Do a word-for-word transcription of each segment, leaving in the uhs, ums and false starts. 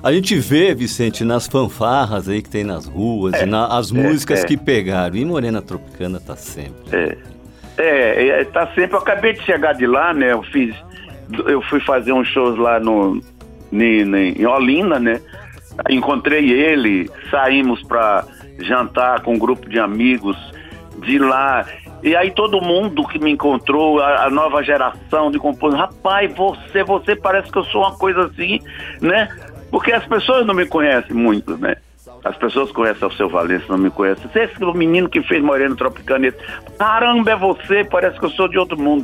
A gente vê, Vicente, nas fanfarras aí que tem nas ruas, É, e na, as é, músicas é. que pegaram. E Morena Tropicana tá sempre. É, é, é, tá sempre. Eu acabei de chegar de lá, né? Eu fiz, eu fui fazer uns shows lá no, ni- ni- em Olinda, né? Encontrei ele, saímos pra jantar com um grupo de amigos de lá. E aí todo mundo que me encontrou, a, a nova geração de compositores, rapaz, você, você parece que eu sou uma coisa assim, né? Porque as pessoas não me conhecem muito, né? As pessoas conhecem o Seu Valença, não me conhecem. Você é esse menino que fez Morena Tropicana. Esse, caramba, é você, parece que eu sou de outro mundo.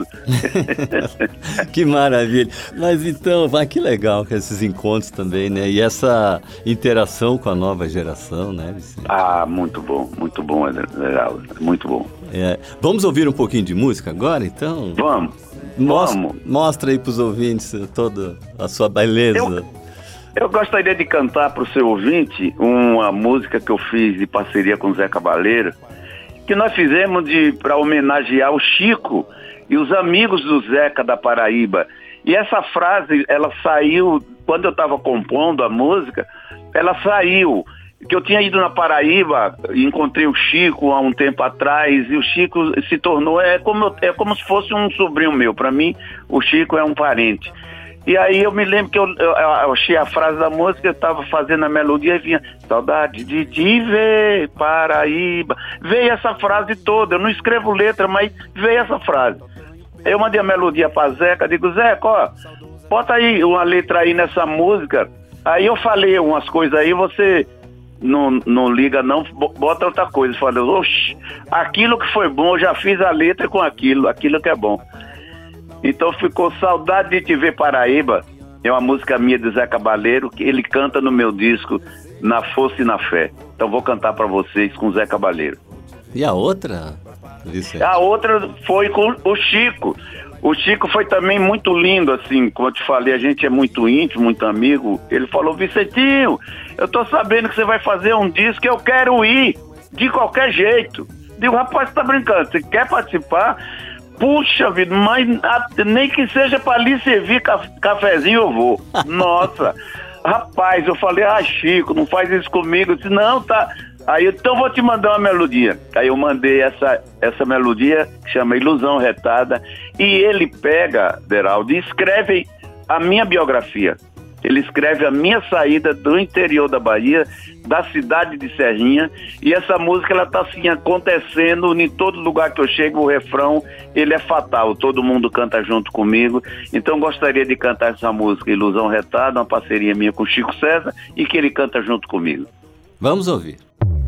Que maravilha. Mas então, vai, que legal que esses encontros também, né? E essa interação com a nova geração, né, Vicente? Ah, muito bom, muito bom, é legal, muito bom. É. Vamos ouvir um pouquinho de música agora, então? Vamos, Mostra, vamos. mostra aí pros ouvintes toda a sua beleza. Eu- Eu gostaria de cantar para o seu ouvinte uma música que eu fiz de parceria com o Zé Cabaleiro, que nós fizemos para homenagear o Chico e os amigos do Zeca da Paraíba. E essa frase, ela saiu, quando eu estava compondo a música, ela saiu, que eu tinha ido na Paraíba e encontrei o Chico há um tempo atrás, e o Chico se tornou, é como, é como se fosse um sobrinho meu. Para mim, o Chico é um parente. E aí eu me lembro que eu, eu, eu achei a frase da música, eu estava fazendo a melodia e vinha saudade de te ver, Paraíba. Veio essa frase toda, eu não escrevo letra, mas veio essa frase. Eu mandei a melodia para Zeca, digo, Zeca, ó, bota aí uma letra aí nessa música. Aí eu falei umas coisas aí, você não, não liga não, bota outra coisa. Eu falei, oxe, aquilo que foi bom, eu já fiz a letra com aquilo, aquilo que é bom. Então ficou Saudade de Te Ver, Paraíba. É uma música minha de Zé Cabaleiro, que ele canta no meu disco Na Força e na Fé. Então vou cantar para vocês com Zé Cabaleiro. E a outra, Vicente? A outra foi com o Chico. O Chico foi também muito lindo, assim, como eu te falei, a gente é muito íntimo, muito amigo. Ele falou, Vicentinho, eu tô sabendo que você vai fazer um disco, eu quero ir, de qualquer jeito. Digo, rapaz, você tá brincando, você quer participar? Puxa vida, mas a, nem que seja para lhe servir ca- cafezinho eu vou. Nossa, rapaz, eu falei, ah, Chico, não faz isso comigo. Eu disse, não, tá. Aí, então vou te mandar uma melodia. Aí eu mandei essa, essa melodia, que chama Ilusão Retada, e ele pega, Beraldo, e escreve a minha biografia. Ele escreve a minha saída do interior da Bahia, da cidade de Serrinha, e essa música, ela tá assim, acontecendo em todo lugar que eu chego, o refrão, ele é fatal, todo mundo canta junto comigo. Então gostaria de cantar essa música, Ilusão Retada, uma parceria minha com o Chico César, e que ele canta junto comigo. Vamos ouvir.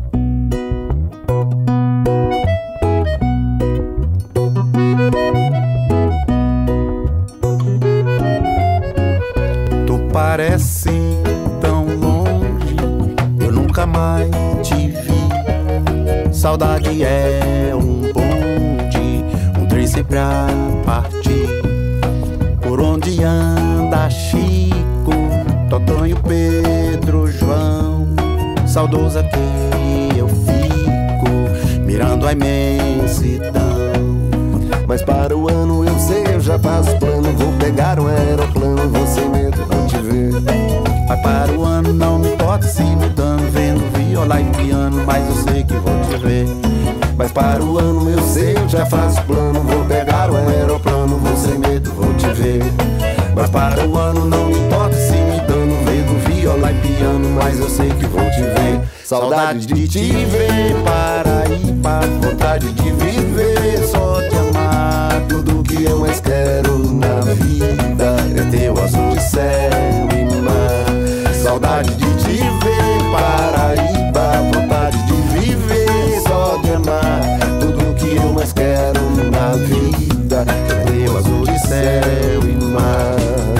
Parece tão longe, eu nunca mais te vi. Saudade é um bonde, um trem sempre a partir. Por onde anda Chico, Totonho, Pedro, João. Saudoso aqui eu fico, mirando a imensidão. Mas para o ano eu sei, eu já faço plano. Vou pegar um aeroplano, vou sem medo, vou te ver. Mas para o ano não me importa se mudando, vendo viola e piano, mas eu sei que vou te ver. Mas para o ano eu sei, eu já faço plano. Vou pegar um aeroplano, vou sem medo, vou te ver. Mas para o ano não me importa se me dando, vendo viola e piano, mas eu sei que vou te ver. Saudade de te ver, Paraíba, vontade de viver, só te amar. Tudo que eu mais quero na vida é teu azul de céu e mar. Saudade de te ver, Paraíba, vontade de viver, só de amar. Tudo que eu mais quero na vida é teu azul de céu e mar.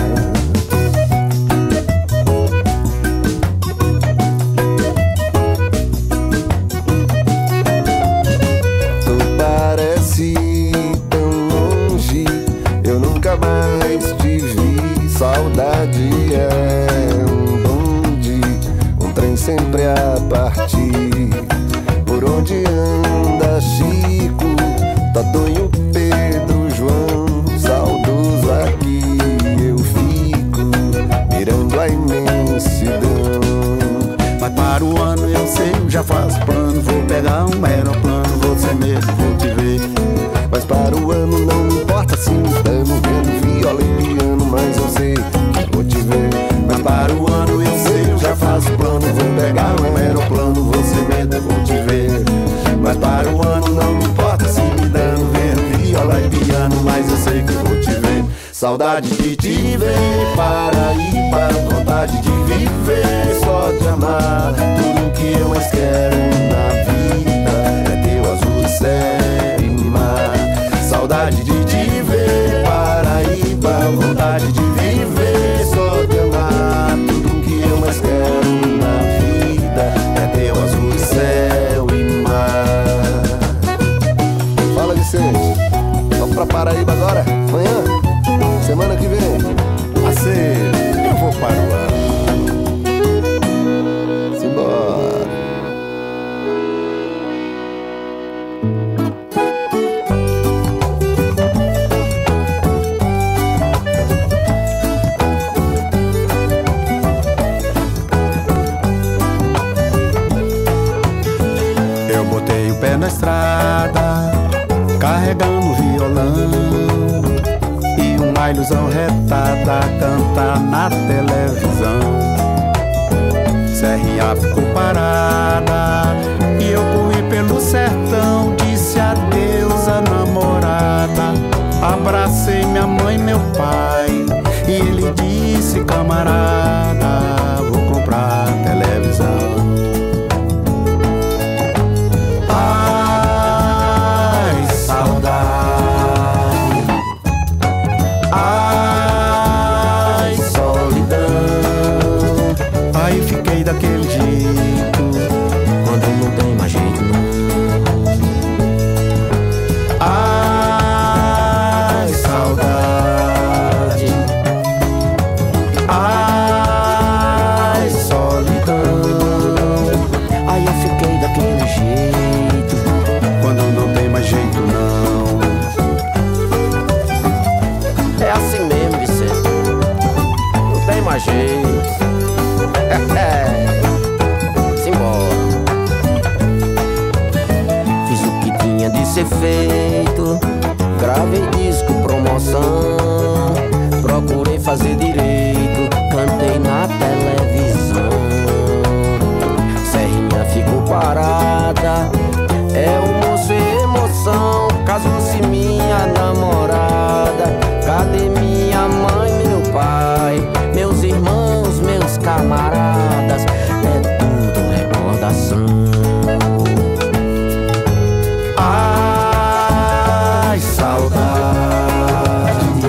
Saudade é um bonde, um trem sempre a partir. Por onde anda Chico, Totonho, Pedro, João. Saudoso aqui eu fico, mirando a imensidão. imensidão. Mas para o ano eu sei, eu já faço plano. Vou pegar um aeroplano, vou sem medo, vou te ver. Mas para o ano não me importa se me dano, vendo viola e piano, mas eu sei que vou te ver. Mas para o ano eu sei, eu já faço plano. Vou pegar um aeroplano, vou sem medo, vou te ver. Mas para o ano não me importa se me dano, vendo viola e piano, mas eu sei que vou te ver. Saudade de te ver, Paraíba, vontade de viver, só de amar. Tudo que eu mais quero na vida é teu azul céu e mar. Saudade de te ver, Paraíba, vontade de viver, só de amar. Tudo que eu mais quero na vida é teu azul céu e mar. Fala, Vicente, vamos pra Paraíba agora? Amanhã? Semana que vem, parceiro, eu vou para o ano. Simbora. Eu botei o pé na estrada, carregando violão, uma ilusão retada cantar na televisão. Serrinha ficou parada e eu corri pelo sertão. Disse adeus à namorada, abracei minha mãe e meu pai, e ele disse: camarada, vou comprar televisão. Ai, saudade. Daquele jeito, quando não tem mais jeito não. Ai, saudade. Ai, solidão. Aí eu fiquei daquele jeito, quando não tem mais jeito não. É assim mesmo, Vicente, não tem mais jeito. Simbora. Fiz o que tinha de ser feito, gravei disco, promoção, procurei fazer direito, cantei na televisão. Serrinha ficou parada, é o moço e emoção. Casou-se minha namorada, cadê minha mãe, meu pai, meus irmãos, meus camaradas? É tudo recordação. Ai, saudade.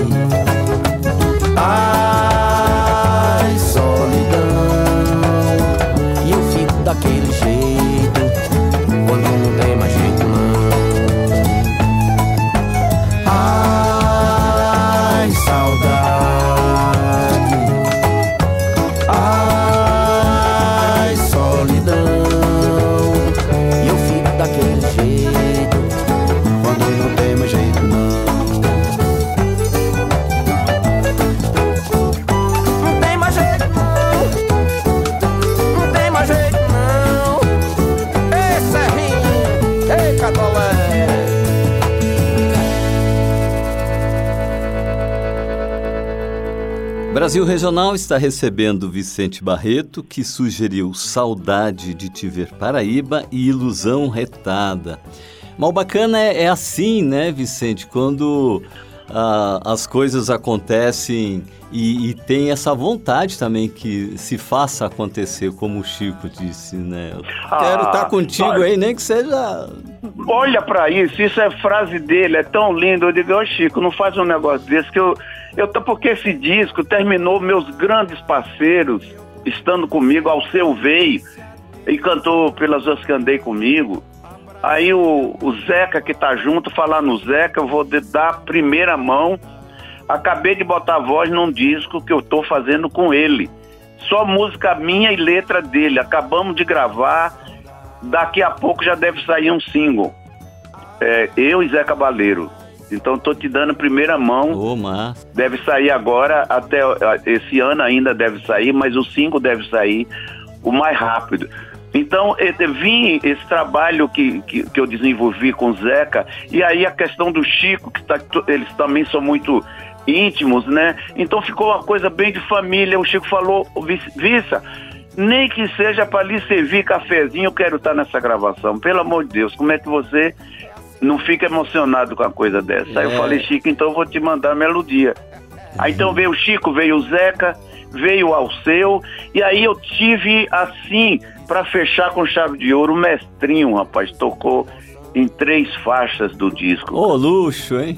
Ai, solidão. E eu fico daquele jeito, quando não tem mais jeito não. Ai, saudade. Brasil Regional está recebendo Vicente Barreto, que sugeriu Saudade de Te Ver Paraíba e Ilusão Retada. Mas o bacana é, é assim, né, Vicente? Quando ah, as coisas acontecem e, e tem essa vontade também que se faça acontecer, como o Chico disse, né? Eu ah, quero estar contigo olha, aí, nem que seja... Olha pra isso, isso é frase dele, é tão lindo. Eu digo, ô Chico, não faz um negócio desse que eu... Eu tô, porque esse disco terminou meus grandes parceiros estando comigo. Alceu veio e cantou Pelas Ruas que Andei Comigo. Aí o, o Zeca que tá junto, falar no Zeca, eu vou dar a primeira mão. Acabei de botar a voz num disco que eu tô fazendo com ele. Só música minha e letra dele. Acabamos de gravar. Daqui a pouco já deve sair um single. É, eu e Zé Cabaleiro. Então estou te dando primeira mão. Ô, mas... Deve sair agora, até esse ano ainda deve sair, mas o cinco deve sair o mais rápido. Então, eu vim esse trabalho que, que, que eu desenvolvi com o Zeca, e aí a questão do Chico, que tá, eles também são muito íntimos, né? Então ficou uma coisa bem de família. O Chico falou, Vissa, nem que seja para lhe servir cafezinho, eu quero estar nessa gravação. Pelo amor de Deus, como é que você não fica emocionado com a coisa dessa? É. Aí eu falei, Chico, então eu vou te mandar a melodia. Uhum. Aí então veio o Chico, veio o Zeca, veio o Alceu, e aí eu tive assim... Para fechar com chave de ouro, o Mestrinho, rapaz, tocou em três faixas do disco. Ô, oh, luxo, hein?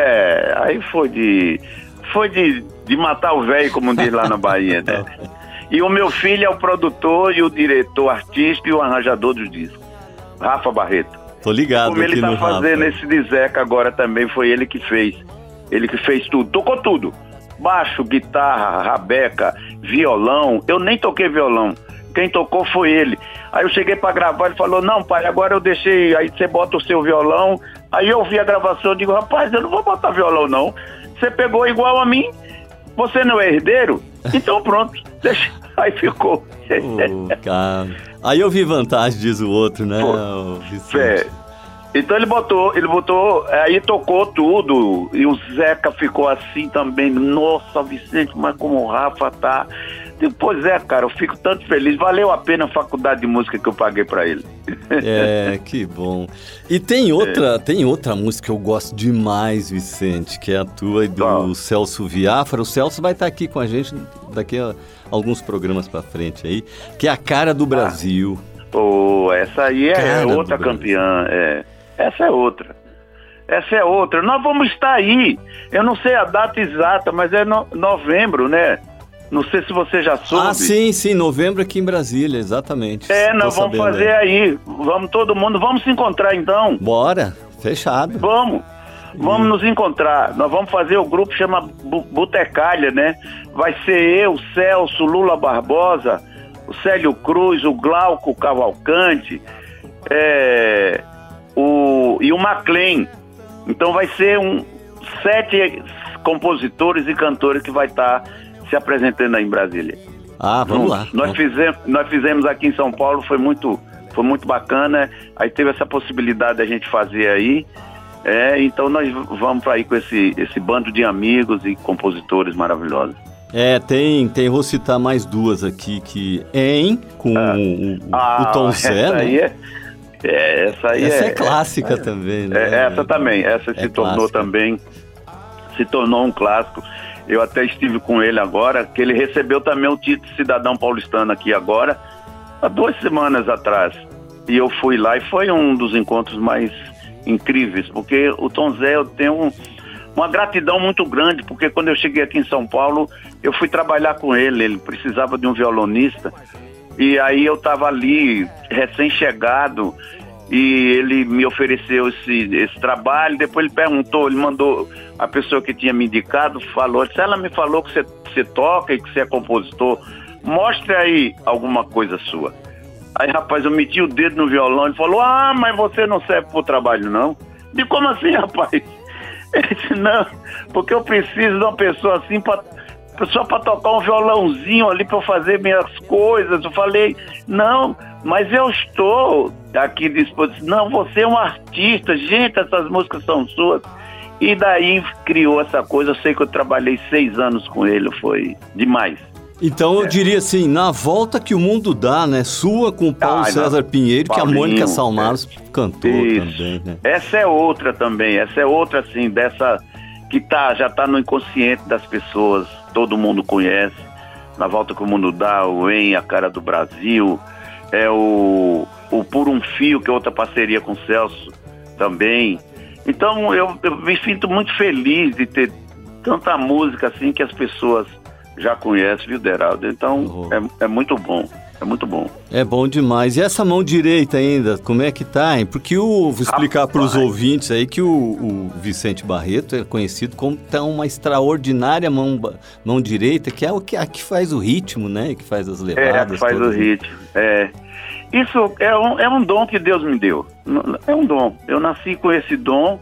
É, aí foi de foi de, de matar o velho, como diz lá na Bahia, né? E o meu filho é o produtor e o diretor artístico e o arranjador dos discos, Rafa Barreto. Tô ligado. Como ele aqui tá no fazendo Rafa. Esse de Zeca agora também, foi ele que fez. Ele que fez tudo, tocou tudo. Baixo, guitarra, rabeca, violão. Eu nem toquei violão. Quem tocou foi ele. Aí eu cheguei pra gravar, ele falou, não, pai, agora eu deixei, aí você bota o seu violão. Aí eu vi a gravação, eu digo, rapaz, eu não vou botar violão, não. Você pegou igual a mim, você não é herdeiro? Então pronto, deixa. Aí ficou. Oh, cara. Aí eu vi vantagem, diz o outro, né, o é. Então ele botou, ele botou, aí tocou tudo, e o Zeca ficou assim também, nossa, Vicente, mas como o Rafa tá... Pois é, cara, eu fico tanto feliz. Valeu a pena a faculdade de música que eu paguei pra ele. É, que bom. E tem outra, é. tem outra música que eu gosto demais, Vicente, que é a tua e do oh. Celso Viafra. O Celso vai estar aqui com a gente daqui a alguns programas pra frente aí, que é A Cara do Brasil. Ah. Oh, essa aí é Cara outra campeã. É. Essa é outra. Essa é outra. Nós vamos estar aí. Eu não sei a data exata, mas é no, novembro, né? Não sei se você já soube. Ah, sim, sim, novembro aqui em Brasília, exatamente. É, nós vamos fazer aí. aí. Vamos todo mundo, vamos se encontrar então. Bora, fechado. Vamos, vamos e... nos encontrar. Nós vamos fazer o grupo, chama Botecalha, né? Vai ser eu, Celso, Lula Barbosa, o Célio Cruz, o Glauco Cavalcante, é, o, e o MacLean. Então vai ser um sete compositores e cantores que vai estar se apresentando aí em Brasília. Ah, vamos lá. Nós, vamos. Fizemos, nós fizemos aqui em São Paulo, foi muito, foi muito bacana. Aí teve essa possibilidade da gente fazer aí. É, então nós vamos para aí com esse, esse bando de amigos e compositores maravilhosos. É, tem, tem, vou citar mais duas aqui, que Em, com ah. o, o, ah, o Tom Zé, né? Aí é, é, essa aí essa é, é clássica é, também, né? É, essa também, essa é se tornou clássica. também, se tornou um clássico. Eu até estive com ele agora, que ele recebeu também o título de cidadão paulistano aqui agora, há duas semanas atrás. E eu fui lá e foi um dos encontros mais incríveis, porque o Tom Zé, eu tenho um, uma gratidão muito grande, porque quando eu cheguei aqui em São Paulo, eu fui trabalhar com ele, ele precisava de um violonista, e aí eu estava ali, recém-chegado, e ele me ofereceu esse, esse trabalho. Depois ele perguntou, ele mandou, a pessoa que tinha me indicado falou, se ela me falou que você, você toca e que você é compositor, mostre aí alguma coisa sua. Aí, rapaz, eu meti o dedo no violão, ele falou, ah, mas você não serve pro trabalho, não. E como assim, rapaz? Ele disse, não, porque eu preciso de uma pessoa assim, pra, só para tocar um violãozinho ali para eu fazer minhas coisas. Eu falei, não, mas eu estou aqui disposto. Não, você é um artista, gente, essas músicas são suas. E daí criou essa coisa. Eu sei que eu trabalhei seis anos com ele, foi demais. Então eu é. diria assim, na volta que o mundo dá, né? Sua com o Paulo ah, César não. Pinheiro, Paulinho, que a Mônica Salmaros é. cantou Isso. também, né? Essa é outra também, essa é outra assim, dessa que tá, já tá no inconsciente das pessoas, todo mundo conhece. Na volta que o mundo dá, o Em, A Cara do Brasil, é o, o Por um Fio, que é outra parceria com o Celso também. Então eu, eu me sinto muito feliz de ter tanta música assim que as pessoas já conhece, viu, Deraldo? Então, uhum. é, é muito bom, é muito bom. É bom demais. E essa mão direita ainda, como é que tá, hein? Porque o, vou explicar para os ouvintes aí que o, o Vicente Barreto é conhecido como tá uma extraordinária mão, mão direita, que é o que, a que faz o ritmo, né? Que faz as levadas. É, que faz todas. o ritmo, é. Isso é um, é um dom que Deus me deu. É um dom. Eu nasci com esse dom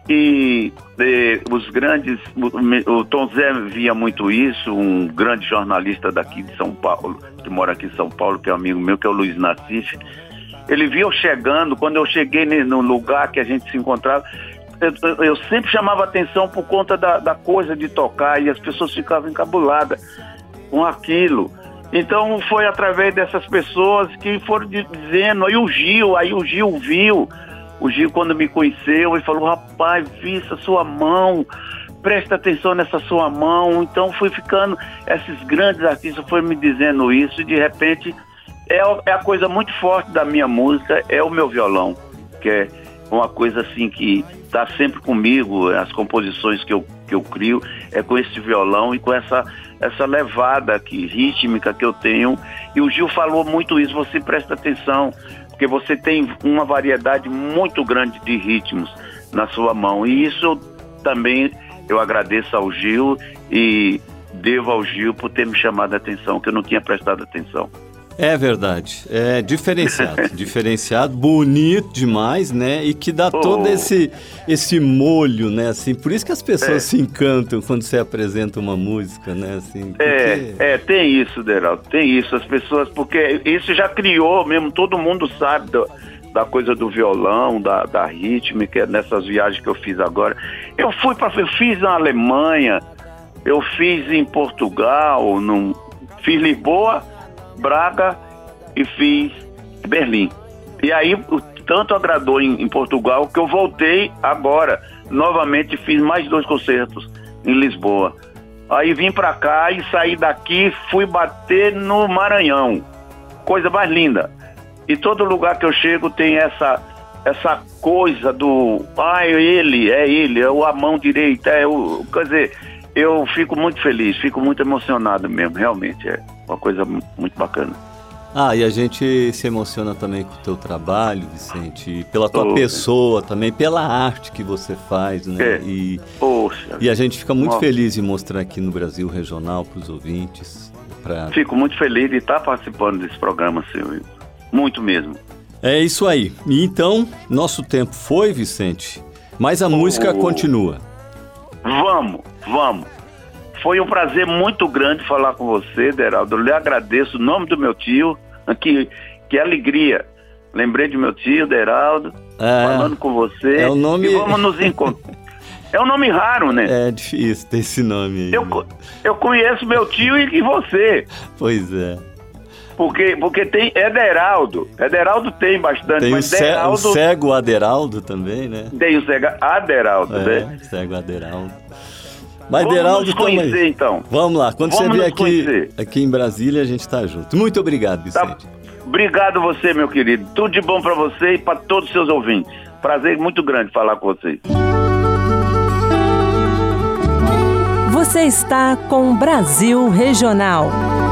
E, e os grandes, o, o Tom Zé via muito isso, um grande jornalista daqui de São Paulo, que mora aqui em São Paulo, que é amigo meu, que é o Luiz Nassif. Ele via eu chegando, quando eu cheguei no lugar que a gente se encontrava, eu, eu, eu sempre chamava atenção por conta da, da coisa de tocar, e as pessoas ficavam encabuladas com aquilo. Então foi através dessas pessoas que foram dizendo, aí o Gil, aí o Gil viu, o Gil quando me conheceu, ele falou, rapaz, vi essa sua mão, presta atenção nessa sua mão. Então fui ficando, esses grandes artistas foram me dizendo isso, e de repente é, é a coisa muito forte da minha música, é o meu violão, que é uma coisa assim que está sempre comigo, as composições que eu, que eu crio, é com esse violão e com essa, essa levada aqui, rítmica que eu tenho. E o Gil falou muito isso, você presta atenção, porque você tem uma variedade muito grande de ritmos na sua mão. E isso eu, também eu agradeço ao Gil e devo ao Gil por ter me chamado a atenção, que eu não tinha prestado atenção. É verdade, é diferenciado, diferenciado, bonito demais, né? E que dá oh. todo esse, esse molho, né? Assim, por isso que as pessoas é. se encantam quando você apresenta uma música, né? Assim, porque... é, é, tem isso, Deraldo, tem isso, as pessoas, porque isso já criou mesmo, todo mundo sabe do, da coisa do violão, da, da rítmica, nessas viagens que eu fiz agora. Eu fui para, eu fiz na Alemanha, eu fiz em Portugal, num, fiz Lisboa, Braga e fiz Berlim. E aí tanto agradou em, em Portugal que eu voltei agora, novamente fiz mais dois concertos em Lisboa. Aí vim pra cá e saí daqui, fui bater no Maranhão, coisa mais linda. E todo lugar que eu chego tem essa, essa coisa do, ah, é ele, é ele, é a mão direita, é o, quer dizer, eu fico muito feliz, fico muito emocionado mesmo, realmente, é uma coisa muito bacana. Ah, e a gente se emociona também com o teu trabalho, Vicente, pela tua oh, pessoa é. também, pela arte que você faz, né? É. E, Poxa, e a gente fica muito nossa. feliz em mostrar aqui no Brasil Regional para os ouvintes. Pra... Fico muito feliz de estar participando desse programa, seu, muito mesmo. É isso aí. E então, nosso tempo foi, Vicente, mas a oh, música continua. Vamos, vamos. Foi um prazer muito grande falar com você, Deraldo. Eu lhe agradeço o nome do meu tio, que, que alegria. Lembrei de meu tio, Deraldo, é, falando com você. É o nome... E vamos nos encontrar. É um nome raro, né? É difícil ter esse nome aí. Eu, né? eu conheço meu tio e, e você. Pois é. Porque, porque tem Ederaldo. Ederaldo tem bastante, tem mas o, ce, Deraldo... o cego Aderaldo também, né? Tem o cego Aderaldo, é, né? cego Aderaldo. Mas Vamos Deraldo nos conhecer, também. então. Vamos lá. Quando Vamos você vier aqui, aqui em Brasília, a gente tá junto. Muito obrigado, Vicente. Tá. Obrigado você, meu querido. Tudo de bom para você e para todos os seus ouvintes. Prazer muito grande falar com vocês. Você está com Brasil Regional.